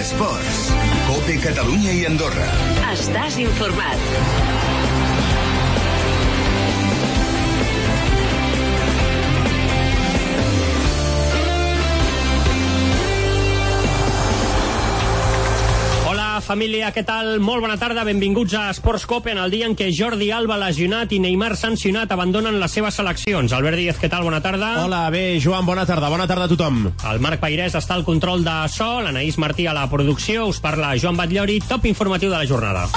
Esports. COPE Catalunya i Andorra. Estàs informat. Família, què tal? Molt bona tarda, benvinguts a Esports COPE en el dia en què Jordi Alba lesionat i Neymar sancionat abandonen les seves seleccions. Albert Díaz, què tal? Bona tarda. Hola, bé, Joan, bona tarda a tothom. El Marc Pairès està al control de so, l'Anaïs Martí a la producció, us parla Joan Batllori, top informatiu de la jornada.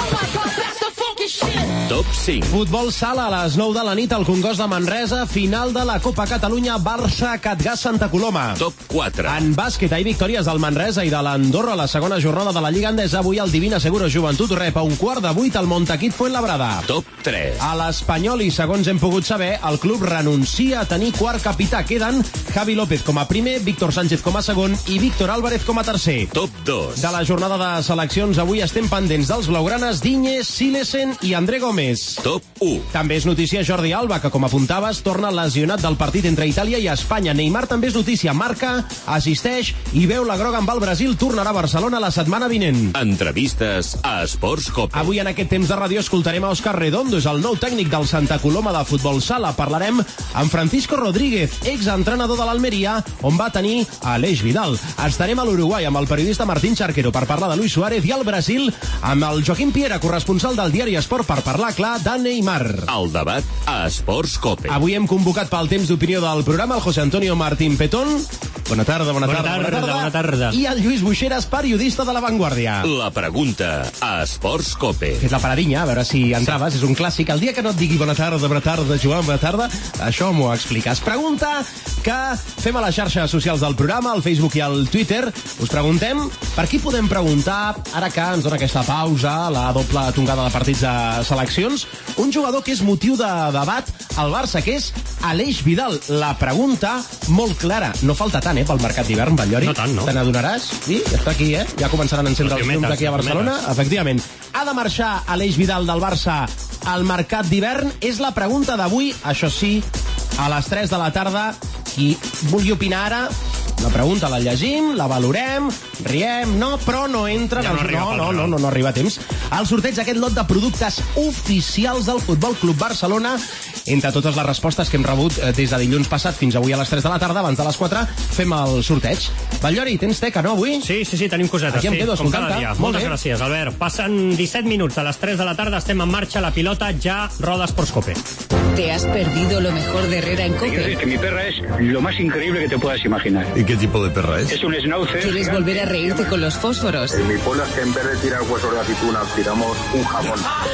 Top 5. Futbol sala a les 9 de la nit al Congost de Manresa, final de la Copa Catalunya Barça-Catgàs Santa Coloma. Top 4. En bàsquet, hi victòries del Manresa i de l'Andorra a la segona jornada de la Lliga Endesa. Avui el Divina Seguro Joventut rep a 7:15 al Montaquit Fuenlabrada. Top 3. A l'Espanyol, i segons hem pogut saber, el club renuncia a tenir quart capità. Queden Javi López com a primer, Víctor Sánchez com a segon i Víctor Álvarez com a tercer. Top 2. De la jornada de seleccions, avui estem pendents dels blaugranes Diñe, Silesen i André Gómez. Top 1. També és notícia Jordi Alba, que com apuntaves torna lesionat del partit entre Itàlia i Espanya. Neymar també és notícia, marca, assisteix i veu la groga amb el Brasil, tornarà a Barcelona la setmana vinent. Entrevistes a Esports COPE. Avui en aquest temps de ràdio escoltarem a Òscar Redondo, és el nou tècnic del Santa Coloma de futbol sala. Parlarem amb Francisco Rodríguez, exentrenador de l'Almeria, on va tenir Aleix Vidal. Estarem a l'Uruguai amb el periodista Martín Charquero per parlar de Luis Suárez i al Brasil amb el Joaquim Piera, corresponsal del diari Esport, per parlar, clar, de Neymar. El debat a Esports COPE. Avui hem convocat pel temps d'opinió del programa el José Antonio Martín Petón. Bona tarda. Bona tarda. I el Lluís Buixeras, periodista de La Vanguardia. La pregunta a Esports COPE. És la paradinha, a veure si entraves, és un clàssic. El dia que no et digui bona tarda, Joan, bona tarda, això m'ho expliques. Pregunta que fem a les xarxes socials del programa, al Facebook i al Twitter. Us preguntem per qui podem preguntar, ara que ens dona aquesta pausa, la doble tongada de partits de seleccions, un jugador que és motiu de debat al Barça, que és Aleix Vidal. La pregunta molt clara, no falta tant, pel mercat d'hivern, Batllori. No tant, no. Te n'adonaràs? Sí, ja està aquí, Ja començaran a encendre els llums aquí a Barcelona. Efectivament. Ha de marxar Aleix Vidal del Barça al mercat d'hivern? És la pregunta d'avui, això sí, a les 3 de la tarda. Qui vulgui opinar ara, la pregunta la llegim, la valorem, riem, però no entra... Ja no arriba a temps. El sorteig d'aquest lot de productes oficials del Futbol Club Barcelona, entre totes les respostes que hem rebut des de dilluns passat fins avui a les 3 de la tarda, abans de les 4, fem el sorteig. Batllori, tens teca, no, avui? Sí, tenim cosetes. Aquí em quedo com cada escoltant-te. dia. Moltes gràcies, Albert. Passen 17 minuts a les 3 de la tarda, estem en marxa, la pilota ja roda Esports COPE. ¿Te has perdido lo mejor de Herrera en COPE? Mi perra es lo más increíble que te puedas imaginar. ¿Y qué tipo de perra es? Es un schnauzer. ¿Quieres volver a reírte con los fósforos? En mi pueblo es que en vez de tirar huesos de aceituna, tiramos un jamón.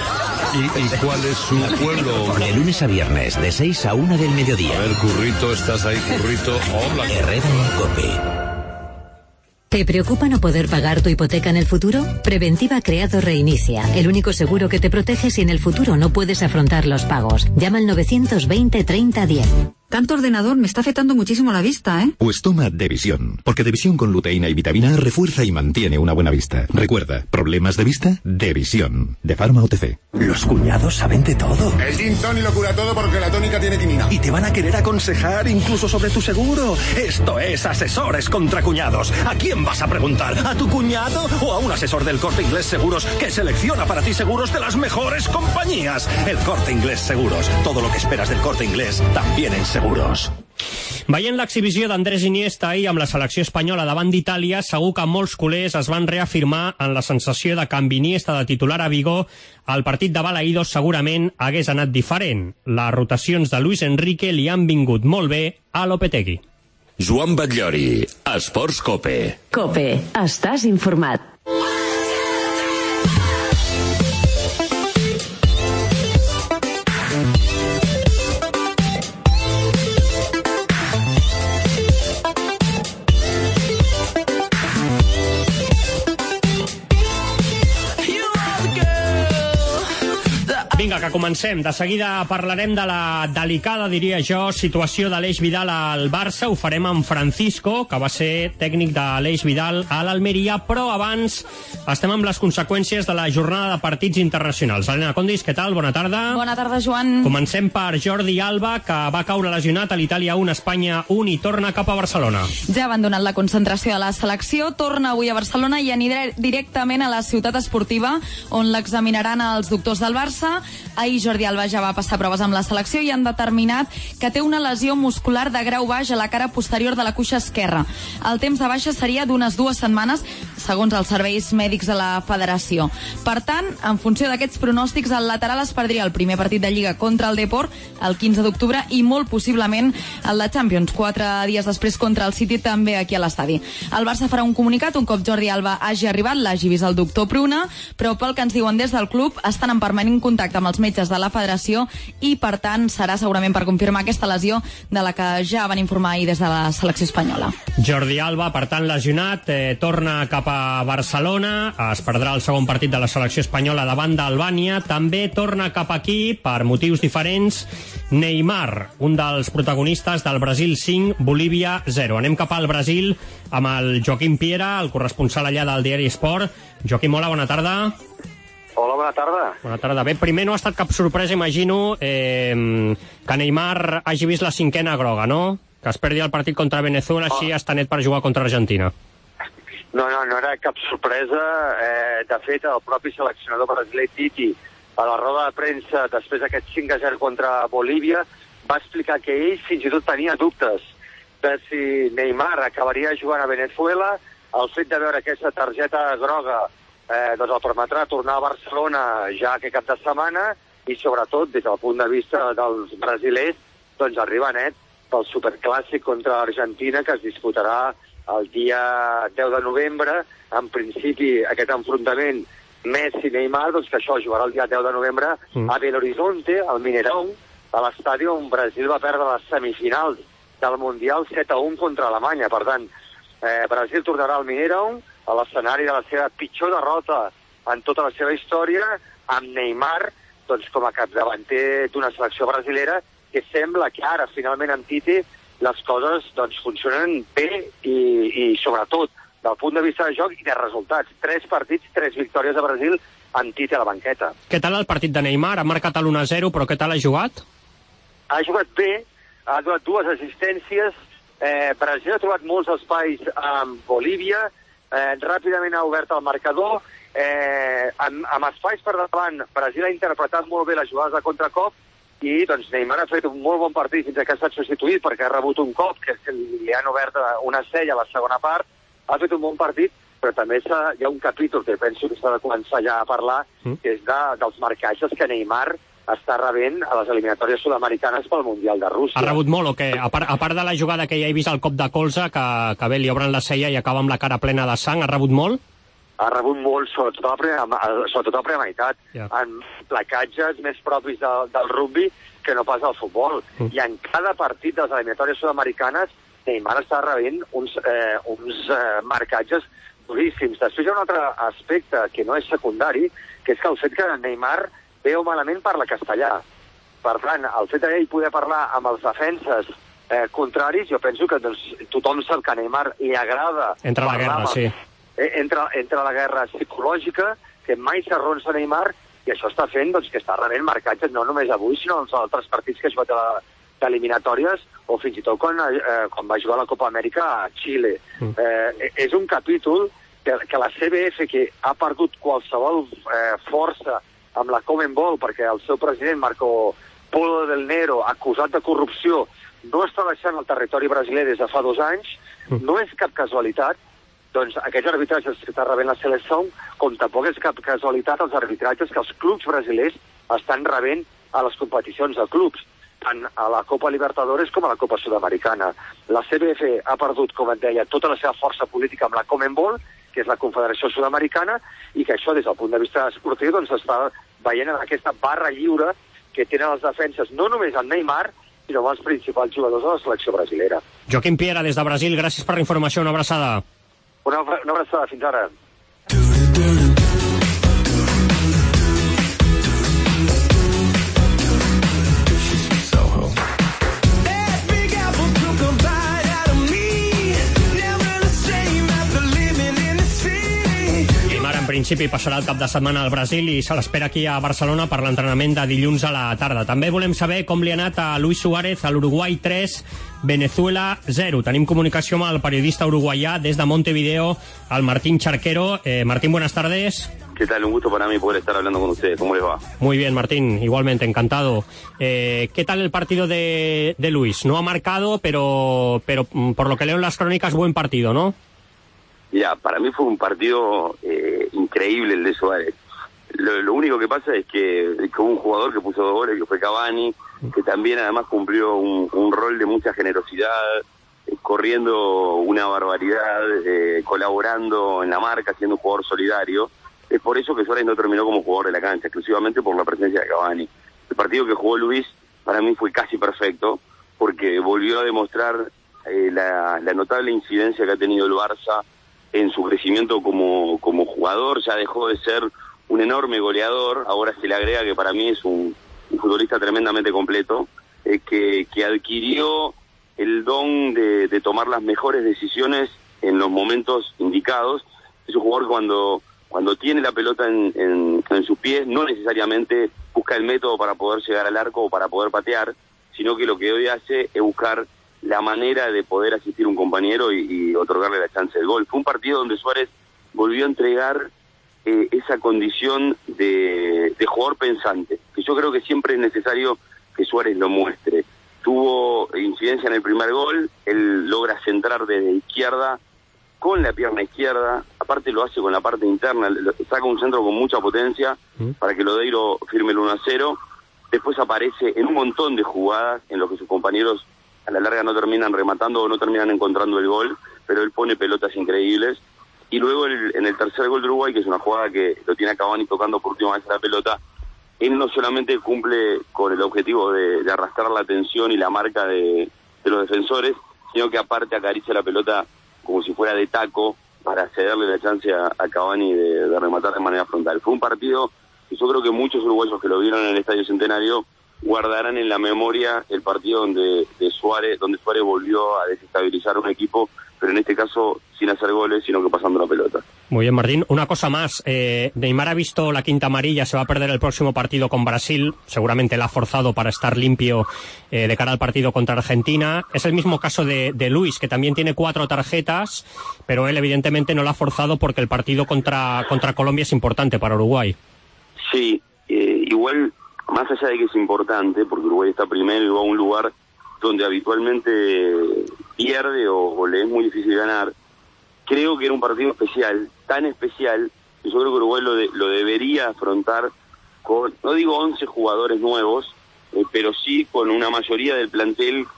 ¿Y cuál es su pueblo? De lunes a viernes, de 6 a 1 del mediodía. A ver, Currito, ¿estás ahí, Currito? Hola. Herrera en COPE. ¿Te preocupa no poder pagar tu hipoteca en el futuro? Preventiva Creado reinicia, el único seguro que te protege si en el futuro no puedes afrontar los pagos. Llama al 920 30 10. Tanto ordenador me está afectando muchísimo la vista, Pues toma Devisión, porque Devisión con luteína y vitamina A refuerza y mantiene una buena vista. Recuerda, ¿problemas de vista? Devisión, de Pharma OTC. Los cuñados saben de todo. El gin tonic lo cura todo porque la tónica tiene quinina. Y te van a querer aconsejar incluso sobre tu seguro. Esto es Asesores contra Cuñados. ¿A quién vas a preguntar? ¿A tu cuñado o a un asesor del Corte Inglés Seguros que selecciona para ti seguros de las mejores compañías? El Corte Inglés Seguros. Todo lo que esperas del Corte Inglés, también en seguros. Veient l'exhibició d'Andrés Iniesta ahir amb la selecció espanyola davant d'Itàlia, segur que molts culers es van reafirmar en la sensació de que amb Iniesta de titular a Vigo el partit de Balaïdos segurament hagués anat diferent. Les rotacions de Luis Enrique li han vingut molt bé a Lopetegui. Joan Batllori, Esports COPE. COPE, estàs informat. Vinga, Vinga, que comencem. De seguida parlarem de la delicada, diria jo, situació de l'Eix Vidal al Barça. Ho farem amb Francisco, que va ser tècnic de l'Eix Vidal a l'Almeria, però abans estem amb les conseqüències de la jornada de partits internacionals. Helena Condis, què tal? Bona tarda. Bona tarda, Joan. Comencem per Jordi Alba, que va caure lesionat a l'Itàlia 1, Espanya 1 i torna cap a Barcelona. Ja ha abandonat la concentració de la selecció, torna avui a Barcelona i anirà directament a la ciutat esportiva, on l'examinaran els doctors del Barça. Ahir Jordi Alba ja va passar proves amb la selecció i han determinat que té una lesió muscular de grau baix a la cara posterior de la cuixa esquerra. El temps de baixa seria d'unes 2 setmanes, segons els serveis mèdics de la federació. Per tant, en funció d'aquests pronòstics, el lateral es perdria el primer partit de Lliga contra el Depor el 15 d'octubre i molt possiblement el de Champions, 4 dies després contra el City, també aquí a l'estadi. El Barça farà un comunicat un cop Jordi Alba hagi arribat, l'hagi vist el doctor Pruna, però pel que ens diuen des del club, estan en permanent contacte amb els metges de la federació i, per tant, serà segurament per confirmar aquesta lesió de la que ja van informar ahir des de la selecció espanyola. Jordi Alba, per tant, lesionat, torna cap a Barcelona, es perdrà el segon partit de la selecció espanyola davant d'Albània, també torna cap aquí, per motius diferents, Neymar, un dels protagonistes del Brasil 5, Bolívia 0. Anem cap al Brasil amb el Joaquim Piera, el corresponsal allà del diari Esport. Joaquim, hola, bona tarda. Hola, bona tarda. Bona tarda. Bé, primer no ha estat cap sorpresa, imagino, que Neymar hagi vist la 5ª groga, no? Que es perdi el partit contra Venezuela, així està net per jugar contra Argentina. No era cap sorpresa. De fet, el propi seleccionador brasiler Titi, a la roda de premsa, després d'aquest 5-0 contra Bolívia, va explicar que ell fins i tot tenia dubtes de si Neymar acabaria jugant a Venezuela. El fet de veure aquesta targeta groga doncs el permetrà tornar a Barcelona ja aquest cap de setmana i, sobretot, des del punt de vista dels brasilers, doncs arriba net pel superclàssic contra l'Argentina, que es disputarà el dia 10 de novembre. En principi, aquest enfrontament Messi-Neymar, doncs que això jugarà el dia 10 de novembre a Belo Horizonte, al Mineirão, a l'estadi on Brasil va perdre les semifinals del Mundial 7-1 contra Alemanya. Per tant, Brasil tornarà al Mineirão, a l'escenari de la seva pitjor derrota en tota la seva història, amb Neymar doncs, com a capdavanter d'una selecció brasilera, que sembla que ara, finalment, amb Tite, les coses doncs, funcionen bé i sobretot, del punt de vista de joc i de resultats. 3 partits, 3 victòries de Brasil amb Tite a la banqueta. Què tal el partit de Neymar? Ha marcat l'1-0, però què tal ha jugat? Ha jugat bé, ha donat 2 assistències. Brasil ha trobat molts espais amb Bolívia, ràpidament ha obert el marcador, amb espais per davant. Brasil ha interpretat molt bé les jugades de contracop i doncs, Neymar ha fet un molt bon partit fins que ha estat substituït perquè ha rebut un cop que li han obert una cella a la segona part. Ha fet un bon partit, però també hi ha un capítol que penso que s'ha de començar ja a parlar, que és dels marcatges que Neymar està rebent a les eliminatòries sud-americanes pel Mundial de Rússia. Ha rebut molt o què? A part de la jugada que ja he vist al cop de colze, que bé, li obren la cella i acaba amb la cara plena de sang, ha rebut molt? Ha rebut molt, sobretot a la primera meitat, en placatges més propis del rugby que no pas al futbol. I en cada partit de les eliminatòries sud-americanes, Neymar està rebent uns marcatges duríssims. Després hi ha un altre aspecte que no és secundari, que és que el fet que Neymar bé o malament parla castellà. Per tant, el fet d'ell poder parlar amb els defenses contraris, jo penso que doncs, tothom sap que a Neymar li agrada Entra la guerra, sí. Entra la guerra psicològica, que mai s'arronsa Neymar, i això està fent doncs, que està rebent marcatges no només avui, sinó en altres partits que ha jugat d'eliminatòries, o fins i tot quan va jugar a la Copa Amèrica a Xile. És un capítol que la CBF, que ha perdut qualsevol força amb la Conmebol, perquè el seu president, Marco Polo del Nero, acusat de corrupció, no està deixant el territori brasiler des de fa 2 anys. No és cap casualitat, doncs, aquests arbitratges que està rebent la selecció, com tampoc és cap casualitat els arbitratges que els clubs brasilers estan rebent a les competicions de clubs, tant a la Copa Libertadores com a la Copa Sud-americana. La CBF ha perdut, com et deia, tota la seva força política amb la Conmebol, que és la Confederació Sud-americana, i que això, des del punt de vista esportiu, doncs està veient en aquesta barra lliure que tenen les defenses, no només amb Neymar, sinó amb els principals jugadors de la selecció brasilera. Joaquim Piera, des de Brasil, gràcies per la informació, una abraçada. Una abraçada, fins ara. en principi passarà el cap de setmana al Brasil i se l'espera aquí a Barcelona per l'entrenament de dilluns a la tarda. També volem saber com li ha anat a Luis Suárez a l'Uruguai 3, Venezuela 0. Tenim comunicació amb el periodista uruguaià des de Montevideo, el Martín Charquero. Martín, buenas tardes. ¿Qué tal? Un gusto para mí poder estar hablando con ustedes. ¿Cómo les va? Muy bien, Martín. Igualmente, encantado. ¿Qué tal el partido de Luis? No ha marcado, pero por lo que leo en las crónicas, buen partido, ¿no? Ya, para mí fue un partido increíble el de Suárez. Lo único que pasa es que hubo un jugador que puso 2 goles, que fue Cavani, que también además cumplió un rol de mucha generosidad, corriendo una barbaridad, colaborando en la marca, siendo un jugador solidario. Es por eso que Suárez no terminó como jugador de la cancha, exclusivamente por la presencia de Cavani. El partido que jugó Luis para mí fue casi perfecto, porque volvió a demostrar la notable incidencia que ha tenido el Barça en su crecimiento como jugador. Ya dejó de ser un enorme goleador, ahora se le agrega que para mí es un futbolista tremendamente completo, que adquirió el don de tomar las mejores decisiones en los momentos indicados. Es un jugador cuando tiene la pelota en sus pies, no necesariamente busca el método para poder llegar al arco o para poder patear, sino que lo que hoy hace es buscar la manera de poder asistir a un compañero y otorgarle la chance del gol. Fue un partido donde Suárez volvió a entregar esa condición de jugador pensante, que yo creo que siempre es necesario que Suárez lo muestre. Tuvo incidencia en el primer gol, él logra centrar desde izquierda, con la pierna izquierda, aparte lo hace con la parte interna, saca un centro con mucha potencia para que Lodeiro firme el 1-0, después aparece en un montón de jugadas en los que sus compañeros a la larga no terminan rematando o no terminan encontrando el gol, pero él pone pelotas increíbles, y luego en el tercer gol de Uruguay, que es una jugada que lo tiene a Cavani tocando por última vez la pelota, él no solamente cumple con el objetivo de arrastrar la atención y la marca de los defensores, sino que aparte acaricia la pelota como si fuera de taco para cederle la chance a Cavani de rematar de manera frontal. Fue un partido que yo creo que muchos uruguayos que lo vieron en el Estadio Centenario guardarán en la memoria el partido donde Suárez volvió a desestabilizar un equipo, pero en este caso sin hacer goles, sino que pasando la pelota. Muy bien, Martín. Una cosa más. Neymar ha visto la quinta amarilla, se va a perder el próximo partido con Brasil. Seguramente la ha forzado para estar limpio de cara al partido contra Argentina. Es el mismo caso de Luis, que también tiene 4 tarjetas, pero él evidentemente no la ha forzado porque el partido contra Colombia es importante para Uruguay. Sí, igual, más allá de que es importante, porque Uruguay está primero y va a un lugar donde habitualmente pierde o le es muy difícil ganar, creo que era un partido especial, tan especial, que yo creo que Uruguay lo debería afrontar con, no digo 11 jugadores nuevos, pero sí con una mayoría del plantel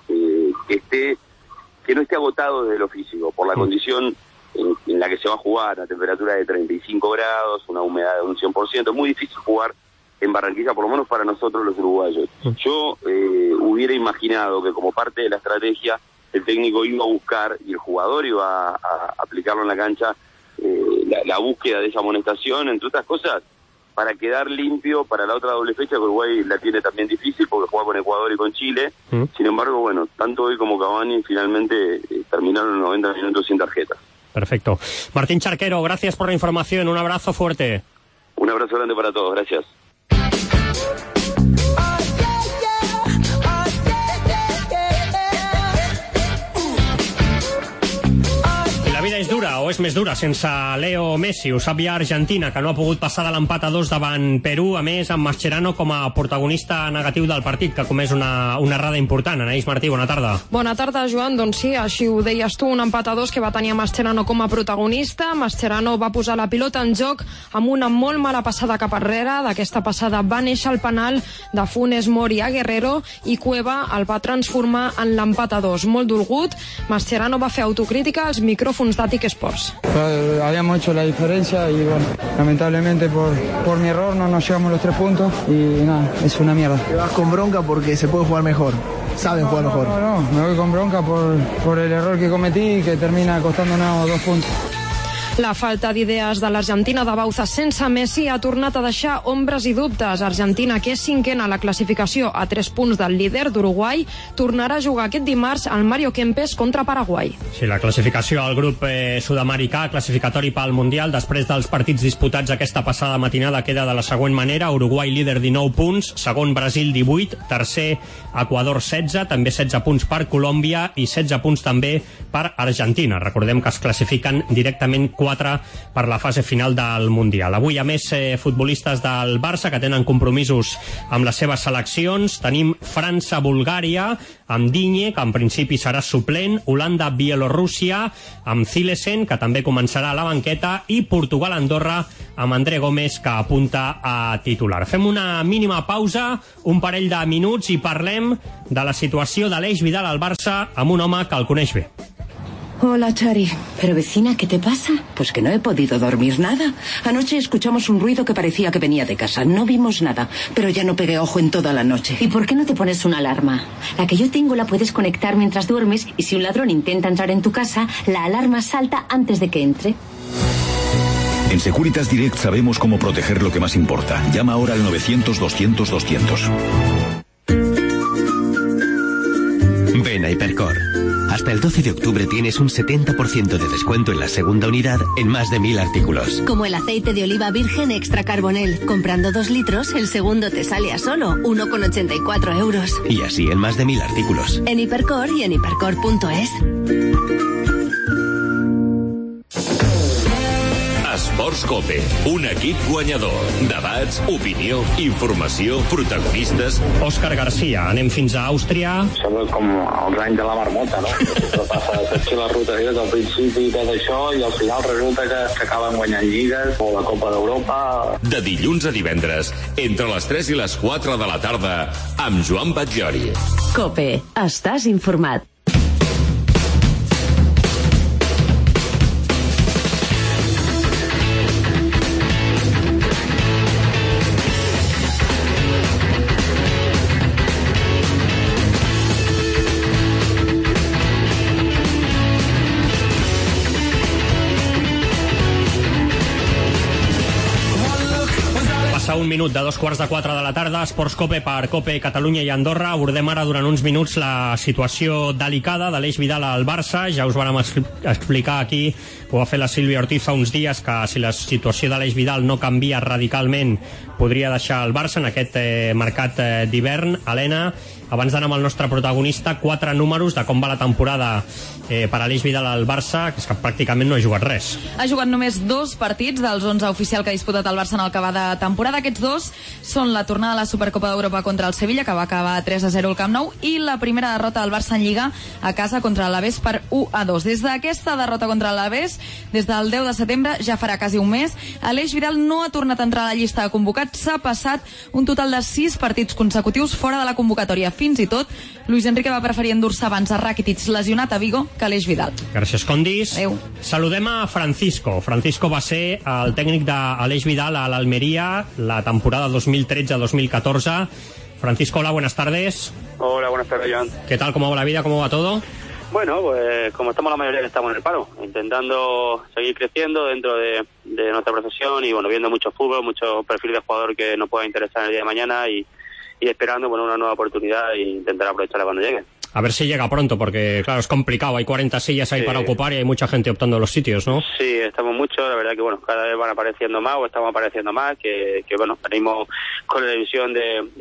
que no esté agotado desde lo físico, por la condición en la que se va a jugar, a temperatura de 35 grados, una humedad de un 100%, es muy difícil jugar en Barranquilla, por lo menos para nosotros los uruguayos. Yo hubiera imaginado que como parte de la estrategia el técnico iba a buscar y el jugador iba a aplicarlo en la cancha, la búsqueda de esa amonestación, entre otras cosas, para quedar limpio para la otra doble fecha, que Uruguay la tiene también difícil porque juega con Ecuador y con Chile. Sin embargo, bueno, tanto hoy como Cavani finalmente terminaron los 90 minutos sin tarjetas. Perfecto. Martín Charquero, gracias por la información, un abrazo fuerte. Un abrazo grande para todos, gracias. La vida és dura, o és més dura, sense Leo Messi. Ho sap ja Argentina, que no ha pogut passar de l'empat a 2 davant Perú, a més amb Mascherano com a protagonista negatiu del partit, que comès una errada important. Anaïs Martí, bona tarda. Bona tarda, Joan. Doncs sí, així ho deies tu, un empat a 2 que va tenir Mascherano com a protagonista. Mascherano va posar la pilota en joc amb una molt mala passada cap arrere. D'aquesta passada va néixer el penal de Funes Mori a Guerrero i Cueva el va transformar en l'empat a 2. Molt dolgut, Mascherano va fer autocrítica als micròfons d'Àtic Sports. Habíamos hecho la diferencia y bueno, lamentablemente por mi error no nos llevamos los 3 puntos y nada, es una mierda. Te vas con bronca porque se puede jugar mejor, saben jugar mejor. No, me voy con bronca por el error que cometí y que termina costándonos 2 puntos. La falta d'idees de l'Argentina de Bauza sense Messi ha tornat a deixar ombres i dubtes. Argentina, que és cinquena a la classificació a 3 punts del líder d'Uruguai, tornarà a jugar aquest dimarts al Mario Kempes contra Paraguai. Sí, la classificació al grup sud-americà, classificatori pel Mundial, després dels partits disputats aquesta passada matinada, queda de la següent manera: Uruguai líder 19 punts, segon Brasil 18, tercer Equador 16, també 16 punts per Colòmbia i 16 punts també per Argentina. Recordem que es classifiquen directament 4 per la fase final del Mundial. Avui, a més, futbolistes del Barça que tenen compromisos amb les seves seleccions. Tenim França-Bulgària amb Digne, que en principi serà suplent, Holanda-Bielorússia amb Zilesen, que també començarà a la banqueta, i Portugal-Andorra amb André Gómez, que apunta a titular. Fem una mínima pausa, un parell de minuts, i parlem de la situació d'Aleix Vidal al Barça amb un home que el coneix bé. Hola, Chari. Pero vecina, ¿qué te pasa? Pues que no he podido dormir nada. Anoche escuchamos un ruido que parecía que venía de casa. No vimos nada, pero ya no pegué ojo en toda la noche. ¿Y por qué no te pones una alarma? La que yo tengo la puedes conectar mientras duermes y si un ladrón intenta entrar en tu casa, la alarma salta antes de que entre. En Securitas Direct sabemos cómo proteger lo que más importa. Llama ahora al 900-200-200. Ven a Hipercor. Hasta el 12 de octubre tienes un 70% de descuento en la segunda unidad en más de 1000 artículos. Como el aceite de oliva virgen extra carbonel. Comprando 2 litros, el segundo te sale a solo 1,84 euros. Y así en más de 1000 artículos. En Hipercor y en hipercor.es. Esports Cope, un equip guanyador. Debats, opinió, informació, protagonistes. Òscar Garcia, anem fins a Àustria. Sembla com els anys de la marmota, no? Que passa a les rotacions al principi i tot això, i al final resulta que acaben guanyant lligues o la Copa d'Europa. De dilluns a divendres, entre les 3 i les 4 de la tarda, amb Joan Batllori. Cope, estàs informat. Un minut de 3:15 de la tarda, Esports Cope per Cope Catalunya i Andorra. Abordem ara durant uns minuts la situació delicada d'Aleix Vidal al Barça. Ja us vàrem explicar aquí, ho va fer la Sílvia Ortiz fa uns dies, que si la situació d'Aleix Vidal no canvia radicalment podria deixar el Barça en aquest mercat d'hivern. Helena, abans d'anar amb el nostre protagonista, 4 números de com va la temporada per Aleix Vidal al Barça, que és que pràcticament no ha jugat res. Ha jugat només 2 partits dels 11 oficial que ha disputat el Barça en el que va de temporada. Aquests 2 són la tornada a la Supercopa d'Europa contra el Sevilla, que va acabar 3-0 al Camp Nou, i la primera derrota del Barça en Lliga a casa contra l'Alavés per 1-2. Des d'aquesta derrota contra l'Alavés, des del 10 de setembre, ja farà quasi un mes, Aleix Vidal no ha tornat a entrar a la llista de convocats. S'ha passat un total de 6 partits consecutius fora de la convocatòria. Fins i tot, Luis Enrique va preferir endur-se abans a Rakitic, lesionat a Vigo, que Aleix Vidal. Gràcies, Condis. Adéu. Saludem a Francisco. Francisco va ser el tècnic d'Aleix Vidal a l'Almeria la temporada 2013-2014. Francisco, hola, buenas tardes. Hola, buenas tardes, Joan. ¿Qué tal? ¿Cómo va la vida? ¿Cómo va todo? Bueno, pues como estamos la mayoría que estamos en el paro, intentando seguir creciendo dentro de nuestra profesión y bueno, viendo mucho fútbol, mucho perfil de jugador que nos pueda interesar el día de mañana y esperando una nueva oportunidad e intentar aprovecharla cuando llegue. A ver si llega pronto, porque claro, es complicado, hay 40 sillas ahí para ocupar y hay mucha gente optando a los sitios, ¿no? Sí, estamos muchos, la verdad que bueno, cada vez van apareciendo más o estamos apareciendo más, que bueno, venimos con la ilusión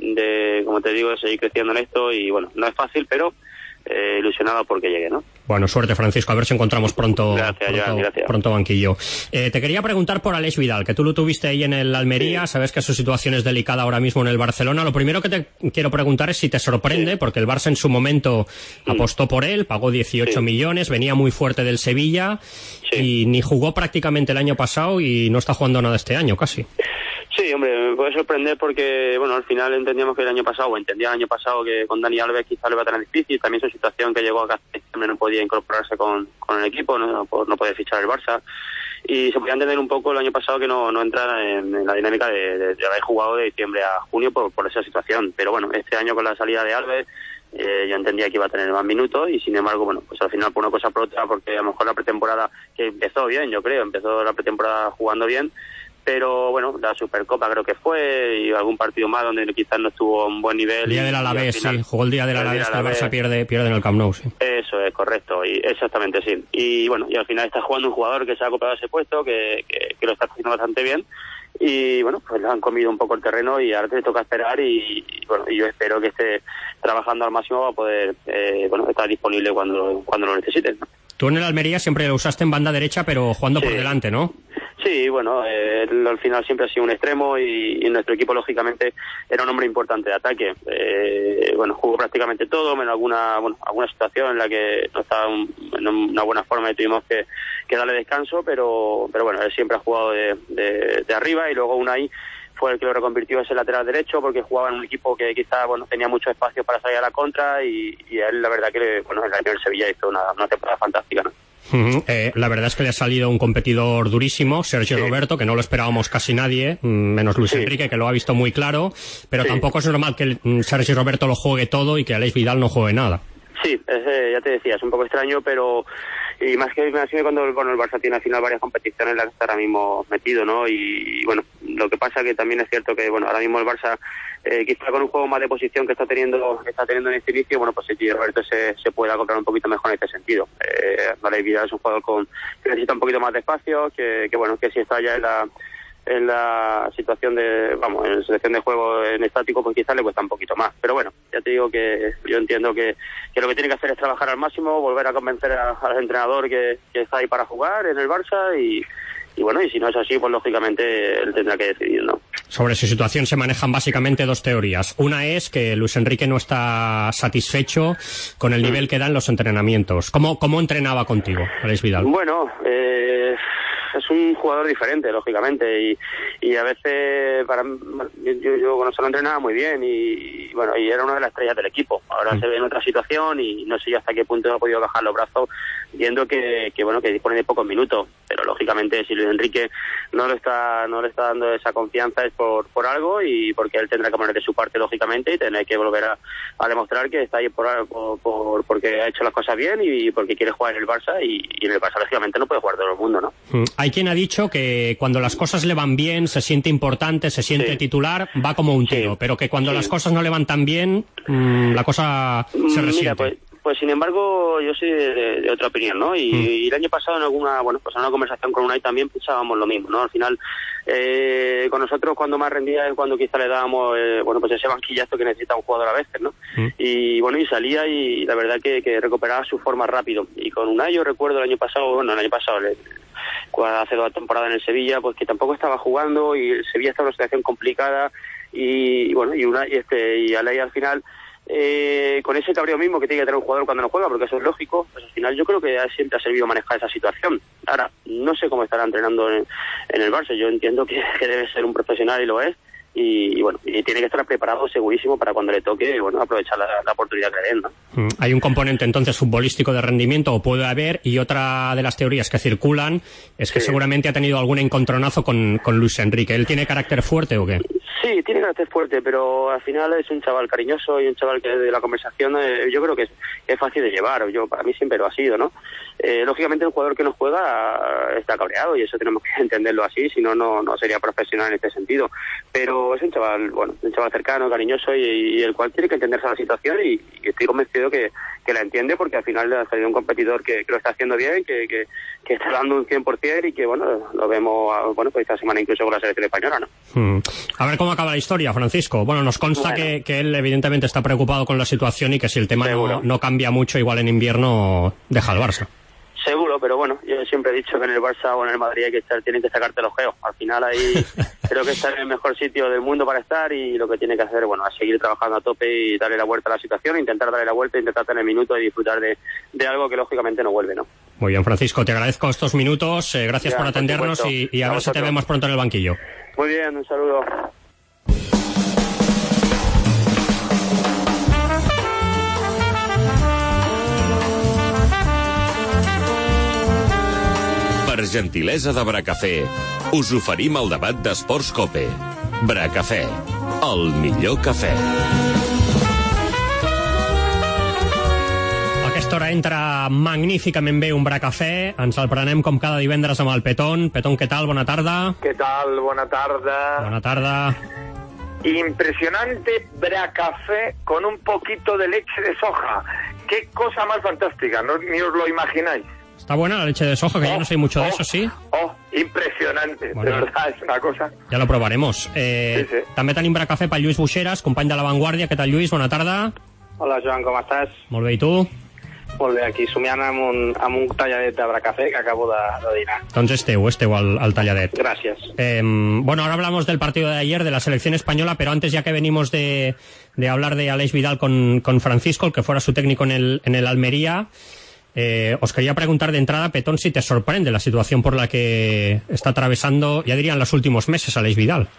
de, como te digo, de seguir creciendo en esto y bueno, no es fácil, pero ilusionado porque llegue, ¿no? Bueno, suerte, Francisco, a ver si encontramos pronto, gracias, Joan, gracias. Pronto banquillo. Te quería preguntar por Aleix Vidal, que tú lo tuviste ahí en el Almería, sí. Sabes que su situación es delicada ahora mismo en el Barcelona. Lo primero que te quiero preguntar es si te sorprende, sí. Porque el Barça en su momento apostó por él, pagó 18 millones, venía muy fuerte del Sevilla, y ni jugó prácticamente el año pasado y no está jugando nada este año, casi. Sí, hombre, me puede sorprender porque, bueno, al final entendía el año pasado que con Dani Alves quizá lo iba a tener difícil, también su situación que llegó a Cáceres no podía incorporarse con el equipo, no podía fichar el Barça, y se podía entender un poco el año pasado que no entrara en la dinámica de haber jugado de diciembre a junio por esa situación, pero bueno, este año con la salida de Alves, Yo entendía que iba a tener más minutos y sin embargo, bueno, pues al final por una cosa por otra, porque a lo mejor la pretemporada, que empezó bien, yo creo, empezó la pretemporada jugando bien, pero bueno, la Supercopa creo que fue y algún partido más donde quizás no estuvo a un buen nivel. El día del Alavés, sí, jugó el día del Alavés, que el Barça pierde en el Camp Nou, sí. Eso es correcto, y exactamente sí. Y bueno, y al final está jugando un jugador que se ha acoplado a ese puesto, que lo está haciendo bastante bien. Y bueno, pues le han comido un poco el terreno y ahora te toca esperar y bueno, y yo espero que esté trabajando al máximo para poder estar disponible cuando lo necesiten, ¿no? Tú en el Almería siempre lo usaste en banda derecha, pero jugando por delante, ¿no? Sí, bueno, al final siempre ha sido un extremo y nuestro equipo, lógicamente, era un hombre importante de ataque. Jugó prácticamente todo, menos alguna situación en la que no estaba en una buena forma y tuvimos que darle descanso, pero bueno, él siempre ha jugado de arriba y luego Unai fue el que lo reconvirtió a ese lateral derecho porque jugaba en un equipo que quizá tenía mucho espacio para salir a la contra y él la verdad que el año en Sevilla hizo una temporada fantástica, ¿no? La verdad es que le ha salido un competidor durísimo, Sergio Roberto, que no lo esperábamos casi nadie, menos Luis Enrique, que lo ha visto muy claro, pero tampoco es normal que Sergio Roberto lo juegue todo y que Aleix Vidal no juegue nada. Sí, ya te decía, es un poco extraño, pero y más que cuando el Barça tiene al final varias competiciones en las que está ahora mismo metido, ¿no? Y bueno, lo que pasa que también es cierto que ahora mismo el Barça quizá con un juego más de posición que está teniendo en este inicio, bueno, pues sí, Roberto se puede acoplar un poquito mejor en este sentido. Aleix Vidal es un jugador que necesita un poquito más de espacio, que si está ya en la situación en la selección de juego en estático, pues quizás le cuesta un poquito más. Pero bueno, ya te digo que yo entiendo que lo que tiene que hacer es trabajar al máximo, volver a convencer al entrenador que está ahí para jugar en el Barça y bueno, y si no es así, pues lógicamente él tendrá que decidir, ¿no? Sobre su situación se manejan básicamente dos teorías. Una es que Luis Enrique no está satisfecho con el nivel que dan los entrenamientos. ¿Cómo entrenaba contigo, Aleix Vidal? Bueno, es un jugador diferente, lógicamente, y a veces yo con eso lo entrenaba muy bien y bueno, y era una de las estrellas del equipo. Ahora se ve en otra situación y no sé yo hasta qué punto ha podido bajar los brazos, viendo que dispone de pocos minutos, pero lógicamente si Luis Enrique no le está dando esa confianza es por algo y porque él tendrá que poner de su parte, lógicamente, y tener que volver a demostrar que está ahí porque ha hecho las cosas bien y porque quiere jugar en el Barça y en el Barça, lógicamente, no puede jugar todo el mundo, ¿no? Hay quien ha dicho que cuando las cosas le van bien, se siente importante, se siente titular, va como un tiro, pero que cuando las cosas no le van tan bien, la cosa se resiente. Mira, pues sin embargo, yo soy de otra opinión, ¿no? Y el año pasado en una conversación con Unai también pensábamos lo mismo, ¿no? Al final, con nosotros cuando más rendía es cuando quizá le dábamos, ese banquillazo que necesita un jugador a veces, ¿no? Y bueno, y salía y la verdad que recuperaba su forma rápido. Y con Unai yo recuerdo el año pasado, hace 2 temporadas en el Sevilla, pues que tampoco estaba jugando y el Sevilla estaba en una situación complicada y Aleix al final con ese cabreo mismo que tiene que tener un jugador cuando no juega, porque eso es lógico, pues al final yo creo que siempre ha servido manejar esa situación. Ahora, no sé cómo estará entrenando en el Barça, yo entiendo que debe ser un profesional y lo es, y tiene que estar preparado segurísimo para cuando le toque, aprovechar la oportunidad que le den, ¿no? Hay un componente entonces futbolístico de rendimiento, o puede haber, y otra de las teorías que circulan es que seguramente ha tenido algún encontronazo con Luis Enrique. ¿Él tiene carácter fuerte o qué? Sí, tiene carácter fuerte, pero al final es un chaval cariñoso y un chaval que de la conversación yo creo que es fácil de llevar. Para mí siempre lo ha sido, ¿no? Lógicamente el jugador que no juega está cabreado y eso tenemos que entenderlo así, si no sería profesional en este sentido. Pero es un chaval cercano, cariñoso y el cual tiene que entenderse la situación y estoy convencido que la entiende, porque al final ha salido un competidor que lo está haciendo bien, que está dando un 100% y que lo vemos pues esta semana incluso con la selección española, ¿no? A ver cómo acaba la historia, Francisco. Bueno, nos consta que él evidentemente está preocupado con la situación y que si el tema no cambia mucho, igual en invierno deja el Barça. Seguro, pero bueno, yo siempre he dicho que en el Barça o en el Madrid tienen que sacarte los geos. Al final ahí creo que está en el mejor sitio del mundo para estar y lo que tiene que hacer, es seguir trabajando a tope y darle la vuelta a la situación, intentar darle la vuelta, intentar tener minutos y disfrutar de algo que lógicamente no vuelve, ¿no? Muy bien, Francisco, te agradezco estos minutos, gracias por atendernos y a ver si te vemos pronto en el banquillo. Muy bien, un saludo. Per gentilesa de Bracafé, us oferim el debat d'Esports Cope. Bracafé, el millor cafè. aquesta hora entra magníficament bé un Bracafè. Ens el prenem com cada divendres amb el Petón. Petón, què tal? Bona tarda. ¿Qué tal? Buena tarde. Bona tarda. Impresionante Bracafé con un poquito de leche de soja. Qué cosa más fantástica, no, ni os lo imagináis. Está buena la leche de soja, que yo no soy mucho de eso, ¿sí? Impresionante, bueno, de verdad, es una cosa. Ja lo provaremos. Sí. També tenim Bracafè pel Lluís Buixeras, company de La Vanguardia. Què tal, Lluís? Bona tarda. Hola, Joan, com estàs? Molt bé, i tu? Molt bé, aquí somiant amb un talladet de Bracafé que acabo de dinar. Doncs és teu el talladet. Gracias. Bueno, ahora hablamos del partido de ayer de la selección española, pero antes, ya que venimos de hablar de Aleix Vidal con Francisco, el que fuera su técnico en el Almería, os quería preguntar de entrada, Petón, si te sorprende la situación por la que está atravesando, ya dirían, los últimos meses Aleix Vidal.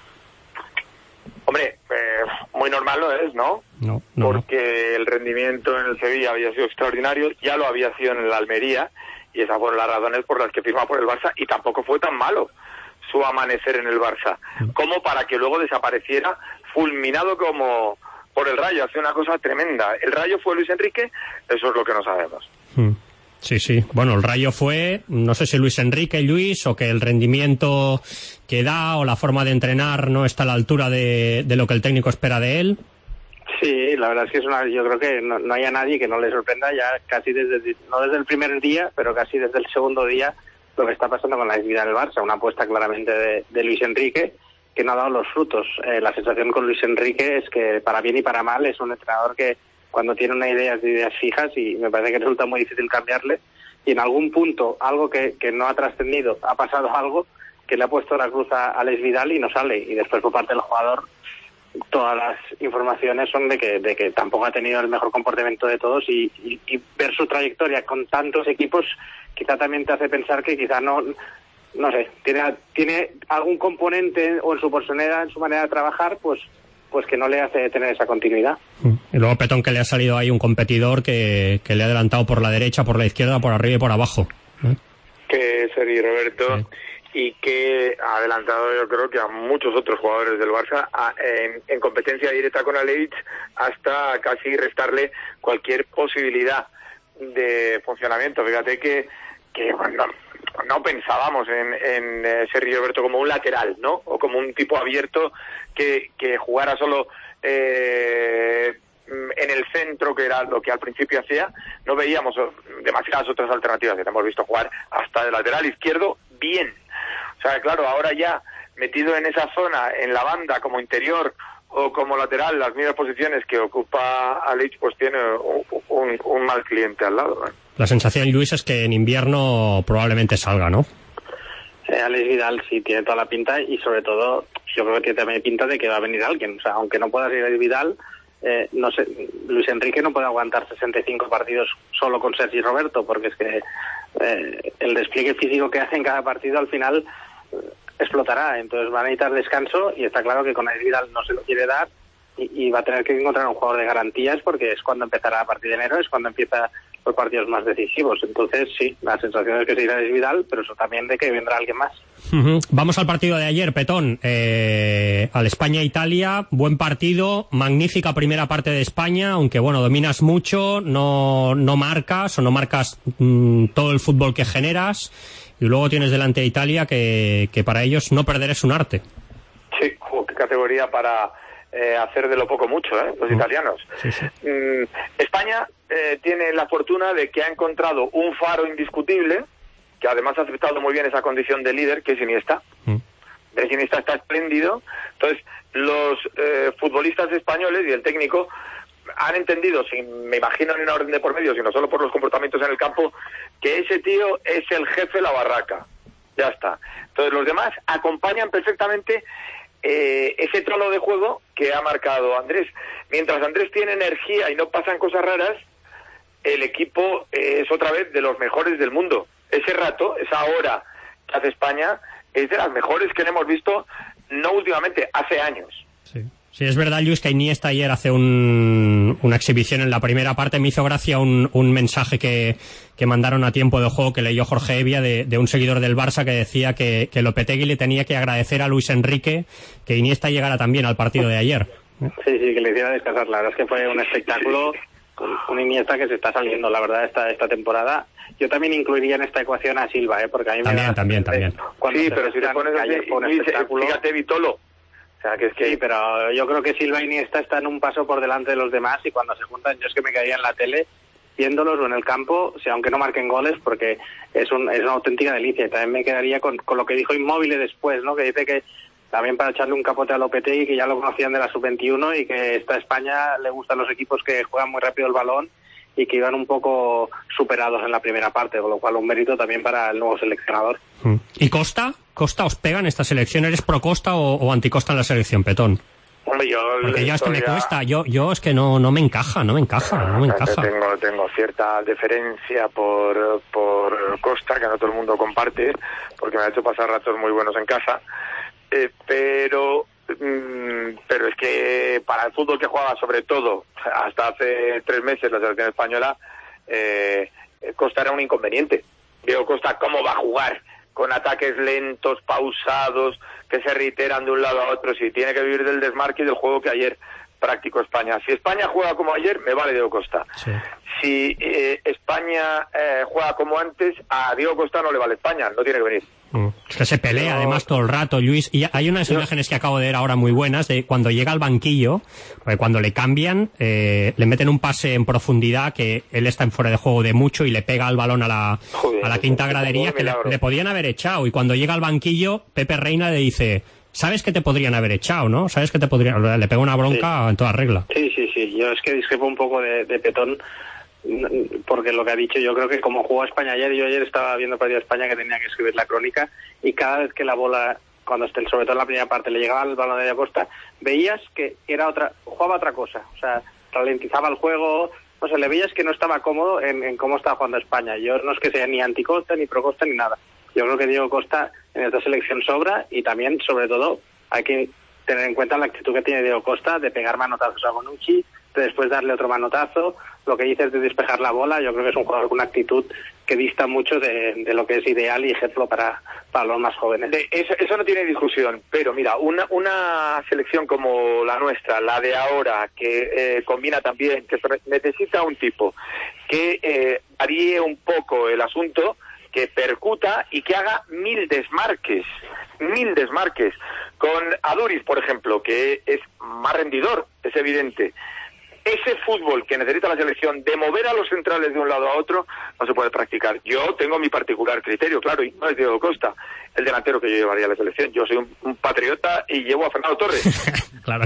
Hombre, muy normal lo es, ¿no? No. Porque el rendimiento en el Sevilla había sido extraordinario, ya lo había sido en el Almería, y esas fueron las razones por las que firma por el Barça, y tampoco fue tan malo su amanecer en el Barça, como para que luego desapareciera fulminado como por el Rayo. Hace una cosa tremenda. ¿El Rayo fue Luis Enrique? Eso es lo que no sabemos. Sí. Bueno, el Rayo fue, no sé si Luis Enrique, Luis, o que el rendimiento que da o la forma de entrenar no está a la altura de lo que el técnico espera de él. Sí, la verdad es que yo creo que no haya nadie que no le sorprenda ya casi no desde el primer día, pero casi desde el segundo día lo que está pasando con la vida del Barça. Una apuesta claramente de Luis Enrique que no ha dado los frutos. La sensación con Luis Enrique es que para bien y para mal es un entrenador que cuando tiene una idea es de ideas fijas y me parece que resulta muy difícil cambiarle, y en algún punto algo que no ha trascendido, ha pasado algo que le ha puesto la cruz a Aleix Vidal y no sale, y después por parte del jugador todas las informaciones son de que tampoco ha tenido el mejor comportamiento de todos, y ver su trayectoria con tantos equipos quizá también te hace pensar que quizá no sé, tiene algún componente o en su personalidad, en su manera de trabajar, pues que no le hace tener esa continuidad. Y luego, Petón, que le ha salido ahí un competidor que le ha adelantado por la derecha, por la izquierda, por arriba y por abajo. Que es Sergi Roberto, y que ha adelantado, yo creo, que a muchos otros jugadores del Barça en competencia directa con Aleix, hasta casi restarle cualquier posibilidad de funcionamiento. Fíjate que bueno, no pensábamos en Sergi Roberto como un lateral, ¿no? O como un tipo abierto que jugara solo en el centro, que era lo que al principio hacía. No veíamos demasiadas otras alternativas, que te hemos visto jugar hasta de lateral izquierdo bien. O sea, claro, ahora ya metido en esa zona, en la banda, como interior o como lateral, las mismas posiciones que ocupa Aleix, pues tiene un mal cliente al lado, ¿eh? La sensación, Luis, es que en invierno probablemente salga, ¿no? Aleix Vidal sí tiene toda la pinta, y sobre todo yo creo que tiene también pinta de que va a venir alguien. O sea, aunque no pueda ser Aleix Vidal, no sé, Luis Enrique no puede aguantar 65 partidos solo con Sergi Roberto, porque es que el despliegue físico que hace en cada partido al final explotará. Entonces van a necesitar descanso, y está claro que con Aleix Vidal no se lo quiere dar, y va a tener que encontrar un jugador de garantías, porque es cuando empezará a partir de enero, es cuando empieza los partidos más decisivos. Entonces sí, la sensación es que se irá Aleix Vidal, pero eso también de que vendrá alguien más. Vamos al partido de ayer, Petón. Al España-Italia, buen partido, magnífica primera parte de España, aunque bueno, dominas mucho, no marcas todo el fútbol que generas, y luego tienes delante a Italia que para ellos no perder es un arte. Sí, qué categoría para hacer de lo poco mucho, los italianos. Sí. España tiene la fortuna de que ha encontrado un faro indiscutible, que además ha aceptado muy bien esa condición de líder, que es Iniesta. Iniesta está espléndido. Entonces, los futbolistas españoles y el técnico han entendido, me imagino en orden de por medio, sino solo por los comportamientos en el campo, que ese tío es el jefe de la barraca. Ya está. Entonces, los demás acompañan perfectamente ese tono de juego que ha marcado Andrés. Mientras Andrés tiene energía y no pasan cosas raras, el equipo es otra vez de los mejores del mundo. Ese rato, esa hora que hace España, es de las mejores que le hemos visto, no últimamente, hace años. Sí, es verdad, Luis, que Iniesta ayer hace una exhibición en la primera parte. Me hizo gracia un mensaje que mandaron a tiempo de juego, que leyó Jorge Evia, de un seguidor del Barça, que decía que Lopetegui le tenía que agradecer a Luis Enrique que Iniesta llegara también al partido de ayer. Sí, que le hiciera descansar. La verdad es que fue un espectáculo un Iniesta que se está saliendo, la verdad, esta temporada. Yo también incluiría en esta ecuación a Silva, porque a mí también. Sí, pero si te pones así, fíjate Vitolo. O sea, que es que... Sí, pero yo creo que Silva y Iniesta están un paso por delante de los demás, y cuando se juntan, yo es que me quedaría en la tele viéndolos o en el campo, o sea, aunque no marquen goles, porque es una auténtica delicia. Y también me quedaría con lo que dijo Immobile después, ¿no? Que dice que también para echarle un capote a Lopetegui, que ya lo conocían de la sub-21, y que esta España le gustan los equipos que juegan muy rápido el balón y que iban un poco superados en la primera parte, con lo cual un mérito también para el nuevo seleccionador. ¿Y Costa? ¿Costa os pega en esta selección? ¿Eres pro Costa o anti Costa en la selección, Petón? Hombre, porque ya es que me cuesta, yo es que no me encaja. Tengo cierta deferencia por Costa, que no todo el mundo comparte, porque me ha hecho pasar ratos muy buenos en casa, pero es que para el fútbol que jugaba, sobre todo hasta hace 3 meses la selección española, Costa era un inconveniente. Diego Costa, ¿cómo va a jugar con ataques lentos, pausados, que se reiteran de un lado a otro? Si tiene que vivir del desmarque y del juego que ayer practicó España. Si España juega como ayer, me vale Diego Costa. Sí. Si España juega como antes, a Diego Costa no le vale España, no tiene que venir. Es que se pelea además todo el rato, Luis. Y hay unas imágenes que acabo de ver ahora muy buenas de cuando llega al banquillo, porque cuando le cambian, le meten un pase en profundidad que él está en fuera de juego de mucho y le pega al balón a la quinta gradería, que le podían haber echado. Y cuando llega al banquillo, Pepe Reina le dice: ¿sabes que te podrían haber echado, no? ¿Sabes que te podrían...? Le pega una bronca en toda regla. Sí. Yo es que discrepo un poco de Petón, porque lo que ha dicho, yo creo que como jugó España ayer, yo ayer estaba viendo el partido de España, que tenía que escribir la crónica, y cada vez que la bola, sobre todo en la primera parte, le llegaba al balón de Diego Costa, veías que jugaba otra cosa, o sea, ralentizaba el juego, o sea, le veías que no estaba cómodo en cómo estaba jugando España. Yo no es que sea ni anti-Costa, ni pro-Costa, ni nada. Yo creo que Diego Costa en esta selección sobra, y también, sobre todo, hay que tener en cuenta la actitud que tiene Diego Costa de pegar manotazos a Bonucci, de después darle otro manotazo. Lo que dices de despejar la bola, yo creo que es un jugador con una actitud que dista mucho de lo que es ideal y ejemplo para los más jóvenes. Eso no tiene discusión, pero mira, una selección como la nuestra, la de ahora, que combina también, que necesita un tipo que varíe un poco el asunto, que percuta y que haga 1000 desmarques, con Aduriz, por ejemplo, que es más rendidor, es evidente. Ese fútbol que necesita la selección de mover a los centrales de un lado a otro no se puede practicar. Yo tengo mi particular criterio, claro, y no es Diego Costa el delantero que yo llevaría a la selección. Yo soy un patriota y llevo a Fernando Torres. Claro.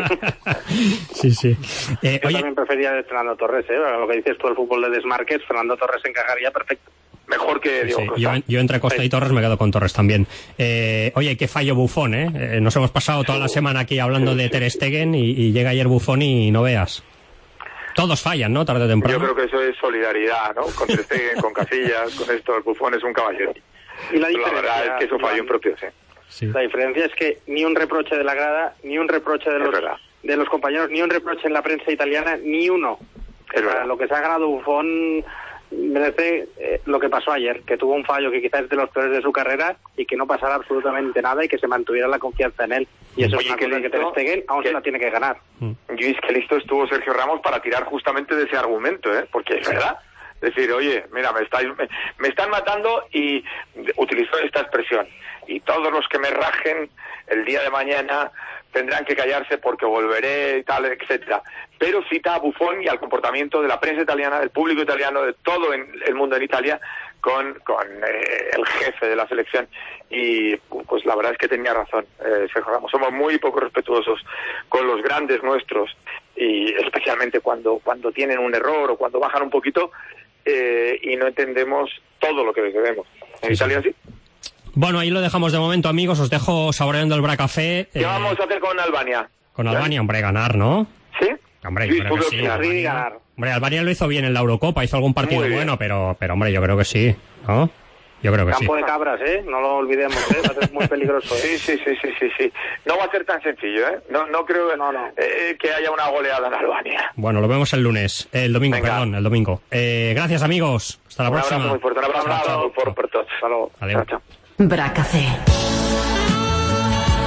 Sí. Yo también prefería a Fernando Torres, lo que dices tú, el fútbol de desmarques, Fernando Torres encajaría perfecto. Mejor que Diego Costa. Yo entre Costa y Torres me quedo con Torres también. Oye, qué fallo Buffon, ¿eh? Nos hemos pasado toda la semana aquí hablando de Ter Stegen y llega ayer Buffon y no veas. Todos fallan, ¿no? Tarde o temprano. Yo creo que eso es solidaridad, ¿no? Con Ter Stegen, con Casillas, con esto. El Buffon es un caballero. Y la verdad es que es un fallo impropio, sí. La diferencia es que ni un reproche de la grada, ni un reproche de los compañeros, ni un reproche en la prensa italiana, ni uno. Es verdad. Lo que se ha ganado Buffon merece lo que pasó ayer, que tuvo un fallo que quizás es de los peores de su carrera y que no pasara absolutamente nada y que se mantuviera la confianza en él. Y eso es una cosa que Ter Stegen aún se la tiene que ganar. Luis, qué listo estuvo Sergio Ramos para tirar justamente de ese argumento, porque es verdad. Decir, oye, mira, me están matando, y utilizó esta expresión. Y todos los que me rajen el día de mañana tendrán que callarse porque volveré y tal, etcétera. Pero cita a Buffon y al comportamiento de la prensa italiana, del público italiano, de todo el mundo en Italia, con el jefe de la selección. Y pues la verdad es que tenía razón, Sergio Ramos. Somos muy poco respetuosos con los grandes nuestros, y especialmente cuando tienen un error o cuando bajan un poquito, y no entendemos todo lo que les debemos. En Italia sí. Bueno, ahí lo dejamos de momento, amigos. Os dejo saboreando el Bracafé. ¿Qué vamos a hacer con Albania? Con Albania, hombre, ganar, ¿no? ¿Sí? Hombre, yo creo que sí. Hombre, Albania lo hizo bien en la Eurocopa, hizo algún partido bueno, pero hombre, yo creo que sí, ¿no? Yo creo que Campo de cabras, no lo olvidemos, va a ser muy peligroso. Sí. No va a ser tan sencillo, No creo que haya una goleada en Albania. Bueno, lo vemos el domingo. Gracias, amigos. Hasta la próxima. Un abrazo muy fuerte, un abrazo por todos. Hasta luego. Adiós. Bracafé.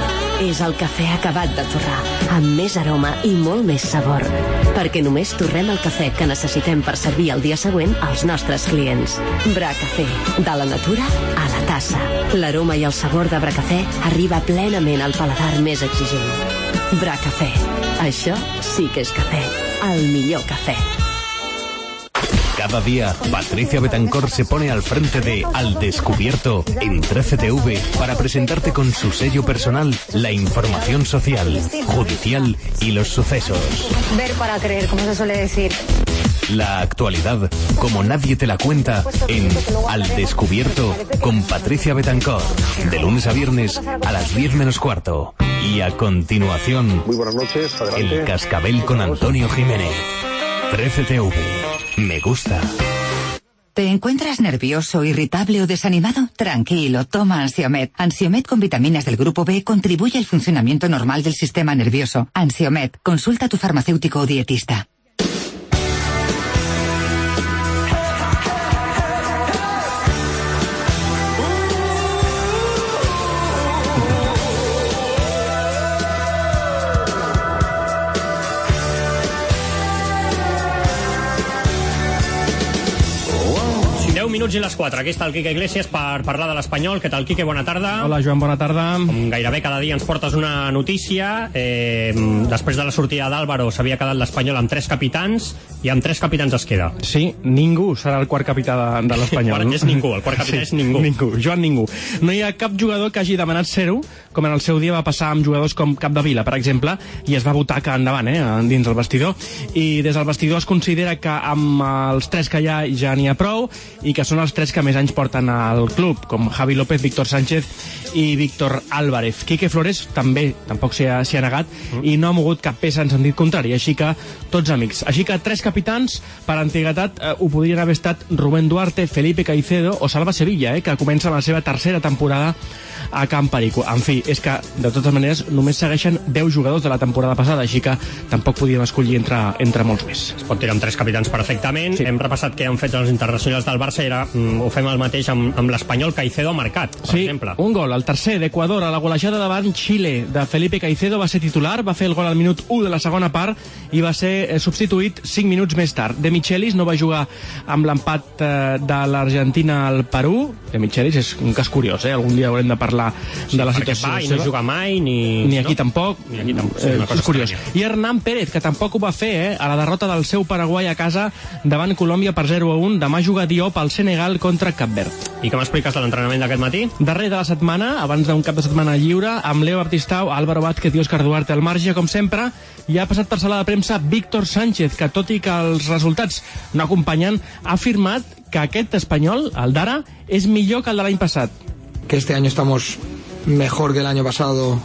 és el cafè acabat de torrar, amb més aroma i molt més sabor. Perquè només torrem el cafè que necessitem per servir el dia següent als nostres clients. Bracafè, de la natura a la tassa. L'aroma i el sabor de Bracafè arriba plenament al paladar més exigent. Bracafè, això sí que és cafè, el millor cafè. Cada día, Patricia Betancor se pone al frente de Al Descubierto en 13TV para presentarte con su sello personal la información social, judicial y los sucesos. Ver para creer, como se suele decir. La actualidad, como nadie te la cuenta, en Al Descubierto con Patricia Betancor, de lunes a viernes a las 10 menos cuarto. Y a continuación, muy buenas noches, adelante. El Cascabel con Antonio Jiménez. 13TV. Me gusta. ¿Te encuentras nervioso, irritable o desanimado? Tranquilo, toma Ansiomed. Ansiomed con vitaminas del grupo B contribuye al funcionamiento normal del sistema nervioso. Ansiomed, consulta a tu farmacéutico o dietista. Minuts i les 4. Aquí està el Quique Iglesias per parlar de l'Espanyol. Què tal, Quique? Bona tarda. Hola, Joan, bona tarda. Com gairebé cada dia ens portes una notícia. Després de la sortida d'Álvaro s'havia quedat l'Espanyol amb 3 capitans i amb 3 capitans es queda. Sí, ningú serà el quart capità de l'Espanyol. És ningú, el quart capità és ningú. Joan Ningú. No hi ha cap jugador que hagi demanat ser-ho, com en el seu dia va passar amb jugadors com Capdevila, per exemple, i es va votar que endavant, dins el vestidor. I des del vestidor es considera que amb els 3 que hi ha ja n'hi ha prou i que són els 3 que més anys porten al club, com Javi López, Víctor Sánchez i Víctor Álvarez. Quique Flores tampoc s'hi ha negat i no ha mogut cap peça en sentit contrari, així que tots amics. Així que 3 capitans, per antiguitat ho podrien haver estat Rubén Duarte, Felipe Caicedo o Salva Sevilla, que comença la seva tercera temporada a Camp Perico. En fi, és que, de totes maneres, només segueixen 10 jugadors de la temporada passada, així que tampoc podíem escollir entre molts més. Es pot tirar amb 3 capitans perfectament. Sí. Hem repassat què han fet els internacionals del Barça i ara ho fem el mateix amb l'Espanyol. Caicedo ha marcat, per exemple. Un gol, el tercer d'Equador, a la golejada davant Xile de Felipe Caicedo, va ser titular, va fer el gol al minut 1 de la segona part i va ser substituït 5 minuts més tard. De Michelis no va jugar amb l'empat de l'Argentina al Perú. De Michelis és un cas curiós, algun dia haurem de parlar de la situació va i no juga mai ni aquí tampoc, és curiós. I Hernán Pérez, que tampoc ho va fer a la derrota del seu Paraguai a casa davant Colòmbia per 0-1. Demà juga Diop al Senegal contra Cap Verd. I què m'expliques de l'entrenament d'aquest matí? Darrer de la setmana, abans d'un cap de setmana lliure, amb Leo Baptistao, Álvaro Vázquez i Óscar Duarte al marge, com sempre, i ha passat per sala de premsa Víctor Sánchez, que tot i que els resultats no acompanyen, ha afirmat que aquest espanyol, el d'ara, és millor que el de l'any passat. Que este año estamos mejor que el año pasado,